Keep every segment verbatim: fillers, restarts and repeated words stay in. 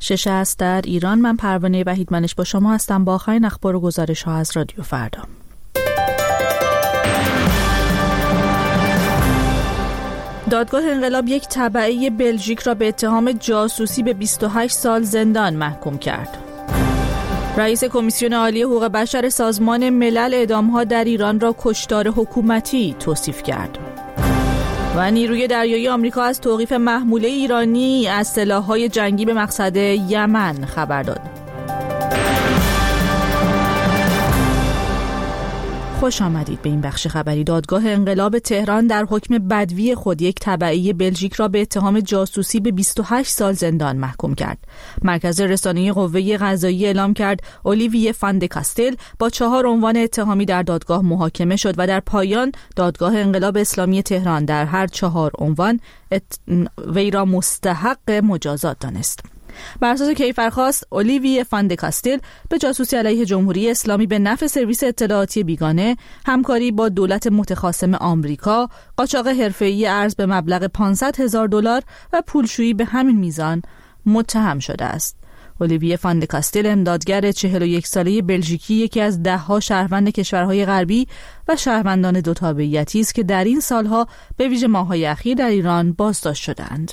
شش است در ایران. من پروانه وحیدمنش با شما هستم با آخرین اخبار و گزارش ها از رادیو فردا. دادگاه انقلاب یک تبعه بلژیک را به اتهام جاسوسی به بیست و هشت سال زندان محکوم کرد. رئیس کمیسیون عالی حقوق بشر سازمان ملل اعدام‌ها در ایران را کشتار حکومتی توصیف کرد. و نیروی دریایی آمریکا از توقیف محموله ایرانی از سلاح‌های جنگی به مقصد یمن خبر داد. خوش آمدید به این بخش خبری. دادگاه انقلاب تهران در حکم بدوی خود یک تبعه بلژیک را به اتهام جاسوسی به بیست و هشت سال زندان محکوم کرد. مرکز رسانه‌ای قوه قضاییه اعلام کرد اولیویه فان د کاستل با چهار عنوان اتهامی در دادگاه محاکمه شد و در پایان دادگاه انقلاب اسلامی تهران در هر چهار عنوان ات... وی را مستحق مجازات دانست. بر اساس کیفرخواست اولیویه فان د کاستل به جاسوسی علیه جمهوری اسلامی به نفع سرویس اطلاعاتی بیگانه، همکاری با دولت متخاصم آمریکا، قاچاق حرفه‌ای ارز به مبلغ پانصد هزار دلار و پولشویی به همین میزان متهم شده است. اولیویه فان د کاستل امدادگر چهل و یک ساله بلژیکی، یکی از ده‌ها شهروند کشورهای غربی و شهروندان دو تابعیتی است که در این سالها به ویژه ماه‌های اخیر در ایران بازداشت شدند.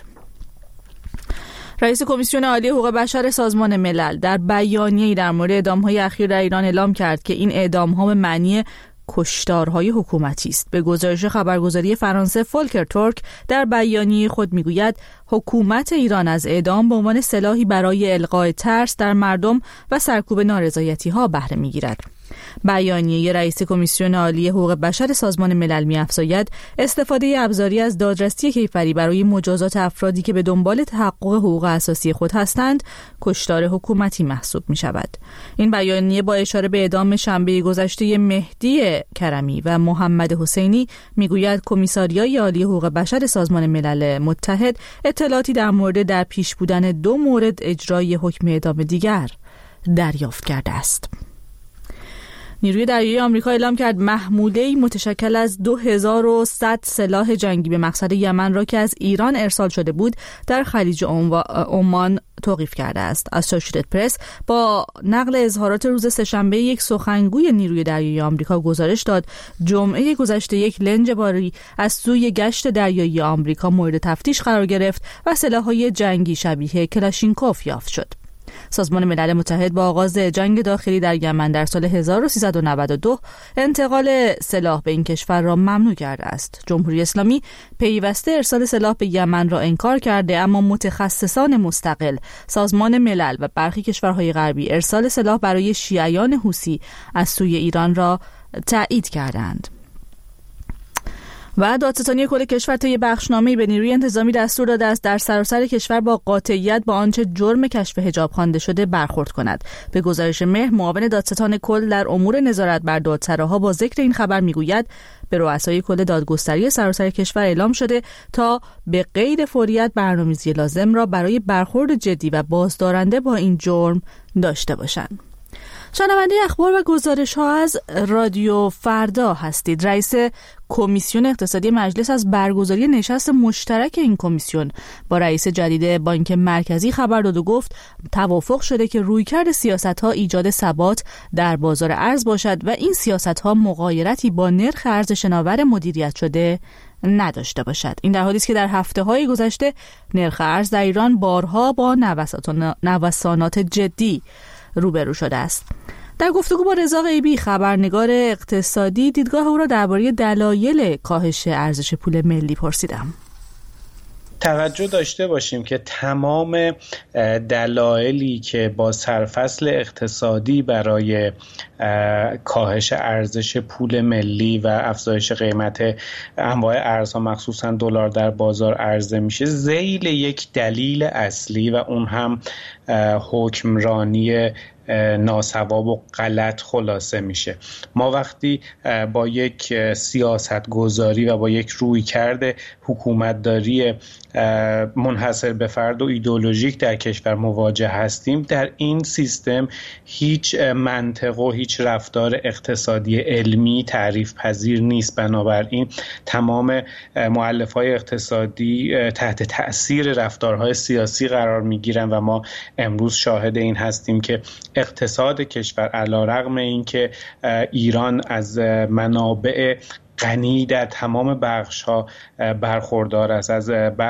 رئیس کمیسیون عالی حقوق بشر سازمان ملل در بیانیه‌ای در مورد اعدام‌های اخیر در ایران اعلام کرد که این اعدام‌ها به معنی کشتارهای حکومتی است. به گزارش خبرگزاری فرانسه فولکر تورک در بیانیه خود میگوید حکومت ایران از اعدام به عنوان سلاحی برای القاء ترس در مردم و سرکوب نارضایتی‌ها بهره می‌گیرد. بیانیه رئیس کمیسیون عالی حقوق بشر سازمان ملل می‌افزاید استفاده ابزاری از دادرسی کیفری برای مجازات افرادی که به دنبال تحقق حقوق اساسی خود هستند کشتار حکومتی محسوب می‌شود. این بیانیه با اشاره به اعدام شنبه گذشته مهدی کرمی و محمد حسینی می‌گوید کمیساریای عالی حقوق بشر سازمان ملل متحد اطلاعاتی در مورد در پیش بودن دو مورد اجرای حکم اعدام دیگر دریافت کرده است. نیروی دریایی آمریکا اعلام کرد محموله‌ای متشکل از دو هزار و صد سلاح جنگی به مقصد یمن را که از ایران ارسال شده بود در خلیج عمان توقیف کرده است. اسوشییتد پرس با نقل اظهارات روز سه‌شنبه یک سخنگوی نیروی دریایی آمریکا گزارش داد جمعه گذشته یک لنج باری از سوی گشت دریایی آمریکا مورد تفتیش قرار گرفت و سلاح‌های جنگی شبیه کلاشینکوف یافت شد. سازمان ملل متحد با آغاز جنگ داخلی در یمن در سال هزار و سیصد و نود و دو انتقال سلاح به این کشور را ممنوع کرده است. جمهوری اسلامی پیوسته ارسال سلاح به یمن را انکار کرده، اما متخصصان مستقل، سازمان ملل و برخی کشورهای غربی ارسال سلاح برای شیعیان حوثی از سوی ایران را تایید کردند. و دادستانی کل کشور طی بخشنامه‌ای به نیروی انتظامی دستور داده است در سراسر کشور با قاطعیت با آنچه جرم کشف حجاب خوانده شده برخورد کند. به گزارش مهر، معاون دادستان کل در امور نظارت بر دادسراها با ذکر این خبر میگوید به رؤسای کل دادگستری سراسر کشور اعلام شده تا به قید فوریت برنامه‌ریزی لازم را برای برخورد جدی و بازدارنده با این جرم داشته باشند. شنونده اخبار و گزارش ها از رادیو فردا هستید. رئیس کمیسیون اقتصادی مجلس از برگزاری نشست مشترک این کمیسیون با رئیس جدید بانک مرکزی خبر داد و گفت توافق شده که رویکرد سیاست ها ایجاد ثبات در بازار ارز باشد و این سیاست ها مغایرتی با نرخ ارز شناور مدیریت شده نداشته باشد. این در حالی است که در هفته های گذشته نرخ ارز در ایران بارها با نوسانات جدی روبرو شده است. در گفتگو با رضا غیبی خبرنگار اقتصادی دیدگاه او را درباره دلایل کاهش ارزش پول ملی پرسیدم. توجه داشته باشیم که تمام دلایلی که با سرفصل اقتصادی برای کاهش ارزش پول ملی و افزایش قیمت انواع ارزها مخصوصا دلار در بازار عرضه میشه ذیل یک دلیل اصلی و اون هم حکمرانی ناصواب و غلط خلاصه میشه. ما وقتی با یک سیاست گذاری و با یک رویکرد حکومتداری منحصر به فرد و ایدئولوژیک در کشور مواجه هستیم، در این سیستم هیچ منطق و هیچ رفتار اقتصادی علمی تعریف پذیر نیست. بنابراین تمام مؤلفه‌های اقتصادی تحت تأثیر رفتارهای سیاسی قرار میگیرن و ما امروز شاهد این هستیم که اقتصاد کشور علیرغم اینکه ایران از منابع غنی در تمام بخش‌ها برخوردار است، از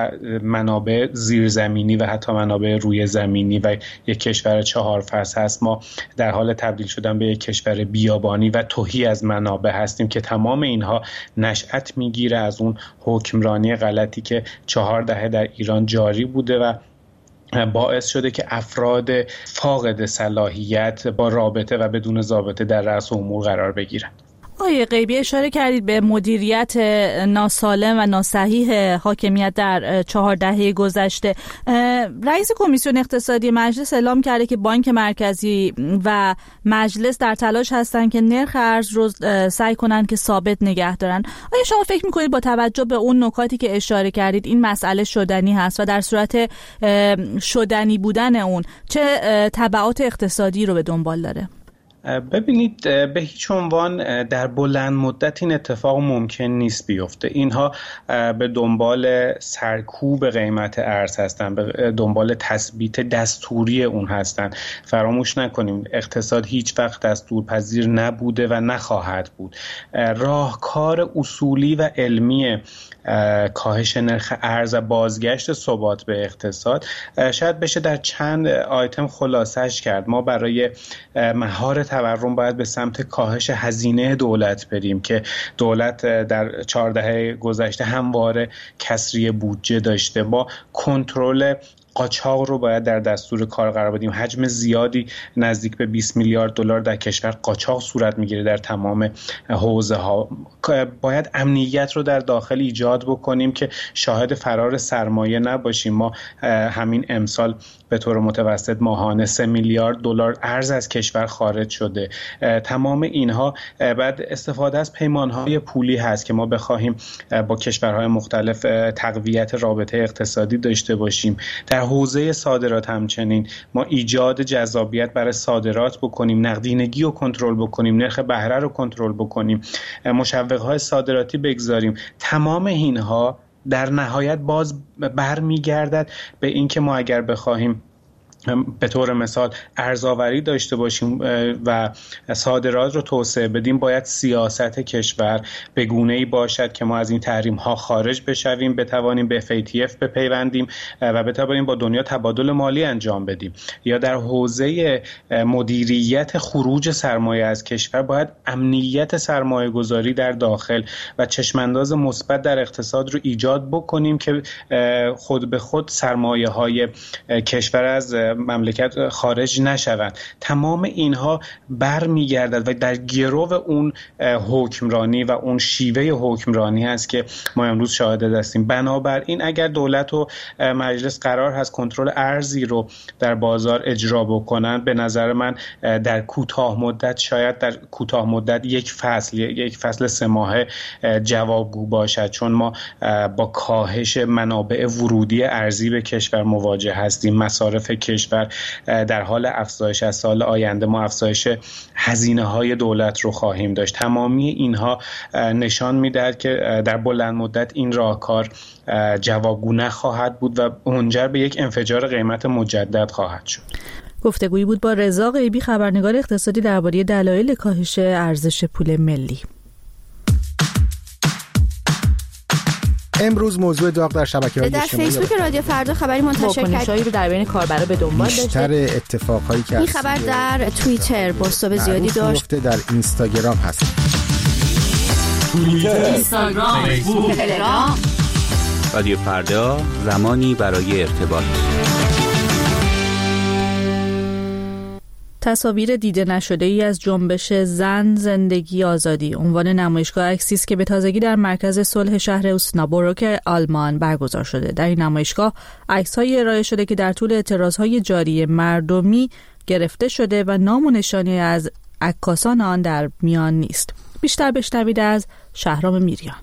منابع زیرزمینی و حتی منابع روی زمینی و یک کشور چهار فصل هست، ما در حال تبدیل شدن به یک کشور بیابانی و تهی از منابع هستیم که تمام اینها نشأت میگیره از اون حکمرانی غلطی که چهار دهه در ایران جاری بوده و باعث شده که افراد فاقد صلاحیت با رابطه و بدون ضابطه در رأس امور قرار بگیرند. آقای غیبی اشاره کردید به مدیریت ناسالم و ناصحیح حاکمیت در چهار دهه گذشته. رئیس کمیسیون اقتصادی مجلس اعلام کرده که بانک مرکزی و مجلس در تلاش هستند که نرخ ارز رو سعی کنند که ثابت نگه دارن. آیا شما فکر می‌کنید با توجه به اون نکاتی که اشاره کردید این مسئله شدنی هست و در صورت شدنی بودن اون چه تبعات اقتصادی رو به دنبال داره؟ ببینید، به هیچ عنوان در بلند مدت این اتفاق ممکن نیست بیفته. اینها به دنبال سرکوب قیمت ارز هستن، به دنبال تثبیت دستوری اون هستن. فراموش نکنیم اقتصاد هیچ وقت دستورپذیر نبوده و نخواهد بود. راهکار اصولی و علمی کاهش نرخ ارز و بازگشت ثبات به اقتصاد شاید بشه در چند آیتم خلاصش کرد. ما برای مهار تورم باید به سمت کاهش هزینه دولت بریم که دولت در چهار دهه گذشته همواره کسری بودجه داشته. با کنترل قاچاق رو باید در دستور کار قرار بدیم. حجم زیادی نزدیک به بیست میلیارد دلار در کشور قاچاق صورت میگیره در تمام حوزه ها. باید امنیت رو در داخل ایجاد بکنیم که شاهد فرار سرمایه نباشیم. ما همین امسال به طور متوسط ماهانه سه میلیارد دلار ارز از کشور خارج شده. تمام اینها بعد استفاده از پیمانهای پولی هست که ما بخواهیم با کشورهای مختلف تقویت رابطه اقتصادی داشته باشیم. در حوزه صادرات همچنین ما ایجاد جذابیت برای صادرات بکنیم، نقدینگی رو کنترل بکنیم، نرخ بهره رو کنترل بکنیم، مشوق‌های صادراتی بگذاریم. تمام اینها در نهایت باز برمیگردد به اینکه ما اگر بخواهیم به طور مثال ارزآوری داشته باشیم و صادرات رو توسعه بدیم، باید سیاست کشور به گونه‌ای باشد که ما از این تحریم ها خارج بشویم، بتوانیم به اف ای تی اف بپیوندیم و بتوانیم با دنیا تبادل مالی انجام بدیم. یا در حوزه مدیریت خروج سرمایه از کشور باید امنیت سرمایه گذاری در داخل و چشمانداز مثبت در اقتصاد رو ایجاد بکنیم که خود به خود سرمایه های کشور از مملکت خارج نشوند. تمام اینها برمیگردد و در گرو اون حکمرانی و اون شیوه حکمرانی هست که ما امروز شاهد هستیم. بنابراین اگر دولت و مجلس قرار هست کنترل ارزی رو در بازار اجرا بکنن، به نظر من در کوتاه مدت، شاید در کوتاه مدت یک فصل یک فصل سه ماهه جوابگو باشد، چون ما با کاهش منابع ورودی ارزی به کشور مواجه هستیم. مصارف کشور در حال افزایش، از سال آینده ما افزایش هزینه های دولت رو خواهیم داشت. تمامی اینها نشان می‌دهد که در بلند مدت این راهکار جوابگو نخواهد بود و منجر به یک انفجار قیمت مجدد خواهد شد. گفتگویی بود با رضا غیبی، خبرنگار اقتصادی، درباره دلایل کاهش ارزش پول ملی. امروز موضوع داغ در شبکه‌های اجتماعی در فیسبوک رادیو فردا خبری منتشر کرد. واکنش‌هایی رو در بین کاربرا به دنبال داشته. بیشتر اتفاقهایی که این خبر در توییتر بازتاب زیادی داشت. در اینستاگرام هست. توییتر، اینستاگرام، فیسبوک، تلگرام. رادیو فردا، زمانی برای ارتباط. تصاویر دیده نشده ای از جنبش زن زندگی آزادی عنوان نمایشگاه عکسی است که به تازگی در مرکز صلح شهر اوسنابروک آلمان برگزار شده. در این نمایشگاه عکس‌هایی ارائه شده که در طول اعتراض‌های جاری مردمی گرفته شده و نام و نشانی از عکاسان آن در میان نیست. بیشتر بشنوید از شهرام میریان.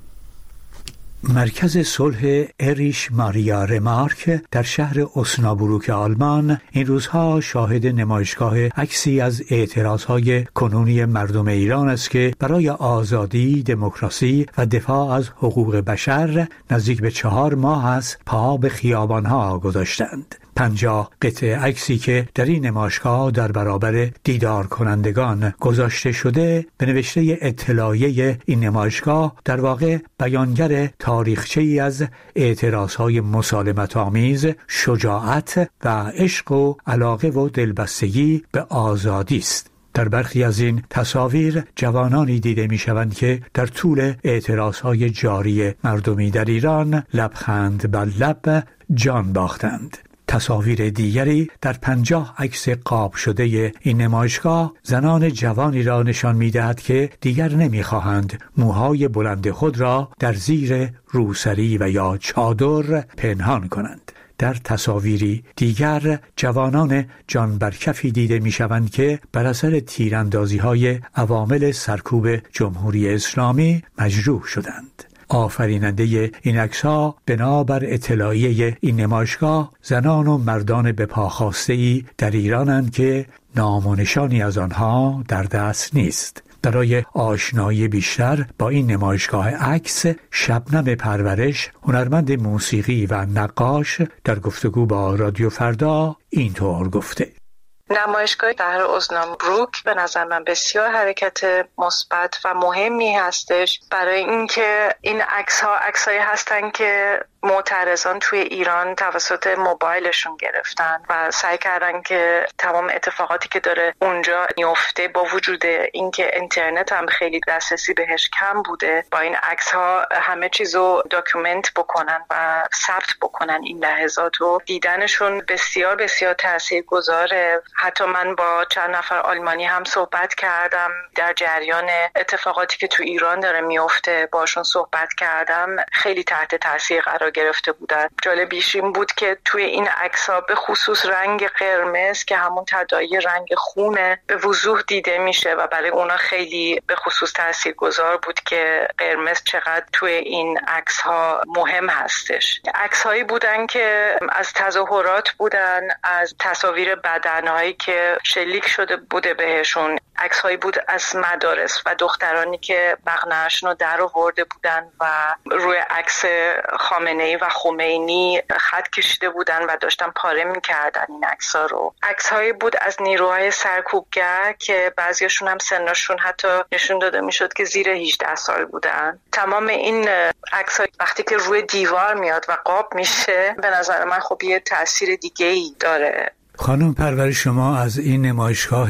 مرکز صلح اریش ماریا رمارک در شهر اسنابروک آلمان این روزها شاهد نمایشگاه عکسی از اعتراضهای کنونی مردم ایران است که برای آزادی، دموکراسی و دفاع از حقوق بشر نزدیک به چهار ماه است پا به خیابانها گذاشتند. پنجاه قطعه عکسی که در این نمایشگاه در برابر دیدار کنندگان گذاشته شده به نوشته اطلاعیه این نمایشگاه در واقع بیانگر تاریخچه‌ای از اعتراضهای مسالمت آمیز، شجاعت و عشق و علاقه و دلبستگی به آزادی است. در برخی از این تصاویر جوانانی دیده می شوند که در طول اعتراضهای جاری مردمی در ایران لبخند بر لب جان باختند. تصاویر دیگری در پنجاه عکس قاب شده این نمایشگاه زنان جوانی را نشان می‌دهد که دیگر نمی‌خواهند موهای بلند خود را در زیر روسری و یا چادر پنهان کنند. در تصاویری دیگر جوانان جان برکفی دیده می‌شوند که بر اثر تیراندازی‌های عوامل سرکوب جمهوری اسلامی مجروح شدند. آفریننده این عکس‌ها بنابر اطلاعیه این نمایشگاه زنان و مردان به پا خاسته‌ای در ایرانند که نام و نشانی از آنها در دست نیست. برای آشنایی بیشتر با این نمایشگاه عکس، شبنم پرورش، هنرمند موسیقی و نقاش در گفتگو با رادیو فردا اینطور گفته: نمایشگاه شهر اوسنابروک به نظر من بسیار حرکت مثبت و مهمی هستش، برای اینکه این عکس‌ها عکسایی هستن که معترضان توی ایران توسط موبایلشون گرفتن و سعی کردن که تمام اتفاقاتی که داره اونجا میفته با وجود اینکه اینترنت هم خیلی دسترسی بهش کم بوده، با این عکس‌ها همه چیزو داکیومنت بکنن و ثبت بکنن. این لحظات رو دیدنشون بسیار بسیار تاثیرگذاره. حتی من با چند نفر آلمانی هم صحبت کردم در جریان اتفاقاتی که تو ایران داره میفته، باشون صحبت کردم، خیلی تحت تاثیر قرار گرفته بودن. جالبیش این بود که توی این عکس‌ها به خصوص رنگ قرمز که همون تداعی رنگ خونه به وضوح دیده میشه و برای اونا خیلی به خصوص تاثیرگذار بود که قرمز چقدر توی این عکس‌ها مهم هستش. عکس‌هایی بودن که از تظاهرات بودن، از تصاویر بدن‌هایی که شلیک شده بوده بهشون، عکس‌هایی بود از مدارس و دخترانی که بغنه‌شون رو در آورده بودن و روی عکس خامنه‌ای و خمینی خط کشیده بودن و داشتن پاره می‌کردن این عکس‌ها رو. عکس‌هایی بود از نیروهای سرکوبگر که بعضیاشون هم سنشون حتی نشون داده می‌شد که زیر هجده سال بودن. تمام این عکس‌ها وقتی که روی دیوار میاد و قاب میشه، به نظر من خب یه تأثیر دیگه‌ای داره. خانم پرورش، شما از این نمایشگاه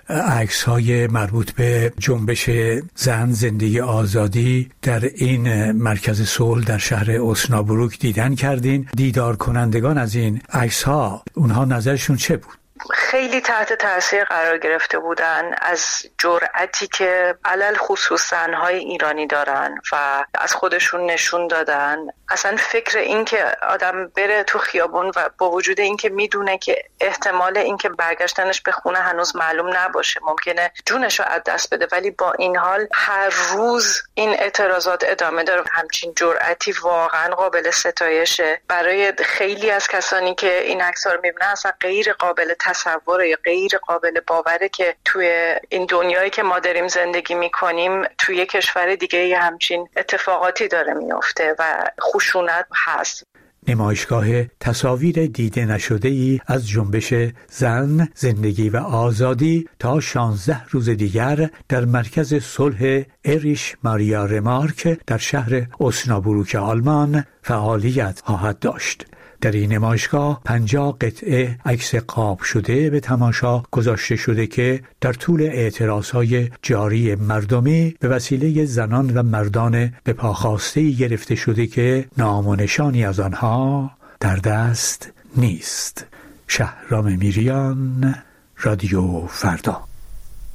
عکس‌های مربوط به جنبش زن زندگی آزادی در این مرکز صلح در شهر اوسنابروک دیدن کردین. دیدار کنندگان از این عکس‌ها، اونها نظرشون چه بود؟ خیلی تحت تاثیر قرار گرفته بودن از جرأتی که علل خصوص زن‌های ایرانی دارن و از خودشون نشون دادن. اصلا فکر این که آدم بره تو خیابون و با وجود این که میدونه که احتمال این که برگشتنش به خونه هنوز معلوم نباشه، ممکنه جونش رو از دست بده، ولی با این حال هر روز این اعتراضات ادامه داره. همچین جرأتی واقعا قابل ستایشه. برای خیلی از کسانی که این عکس‌ها رو میبینن اصلا غیر قابل تصوره یا غیر قابل باوره که توی این دنیایی که ما داریم زندگی میکنیم توی کشور دیگه همچین اتفاقاتی داره میفته و خشونت هست. نمایشگاه تصاویر دیده نشده ای از جنبش زن، زندگی و آزادی تا شانزده روز دیگر در مرکز صلح اریش ماریا رمارک در شهر اوسنابروک آلمان فعالیت خواهد داشت. در این نمایشگاه پنجاه قطعه عکس قاب شده به تماشا گذاشته شده که در طول اعتراضهای جاری مردمی به وسیله زنان و مردان به پاخاسته‌ای گرفته شده که نام و نشانی از آنها در دست نیست. شهرام میریان، رادیو فردا.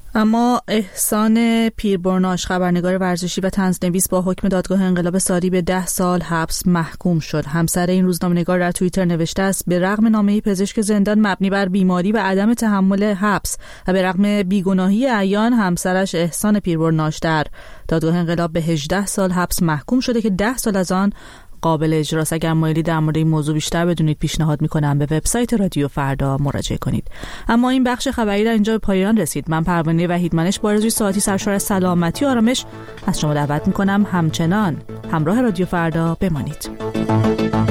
اما احسان پیربرناش، خبرنگار ورزشی و طنزنویس، با حکم دادگاه انقلاب ساری به ده سال حبس محکوم شد. همسر این روزنامه‌نگار در توییتر نوشته است: به رغم نامه پزشک زندان مبنی بر بیماری و عدم تحمل حبس و به رغم بیگناهی عیان، همسرش احسان پیربرناش در دادگاه انقلاب به هجده سال حبس محکوم شده که ده سال از آن قابل اجراست. اگر مایلی در مورد این موضوع بیشتر بدونید پیشنهاد میکنم به وبسایت رادیو فردا مراجعه کنید. اما این بخش خبری در اینجا به پایان رسید. من پروانه وحیدمنش با آرزوی ساعتی سرشار از سلامتی و آرامش از شما دعوت میکنم همچنان همراه رادیو فردا بمانید.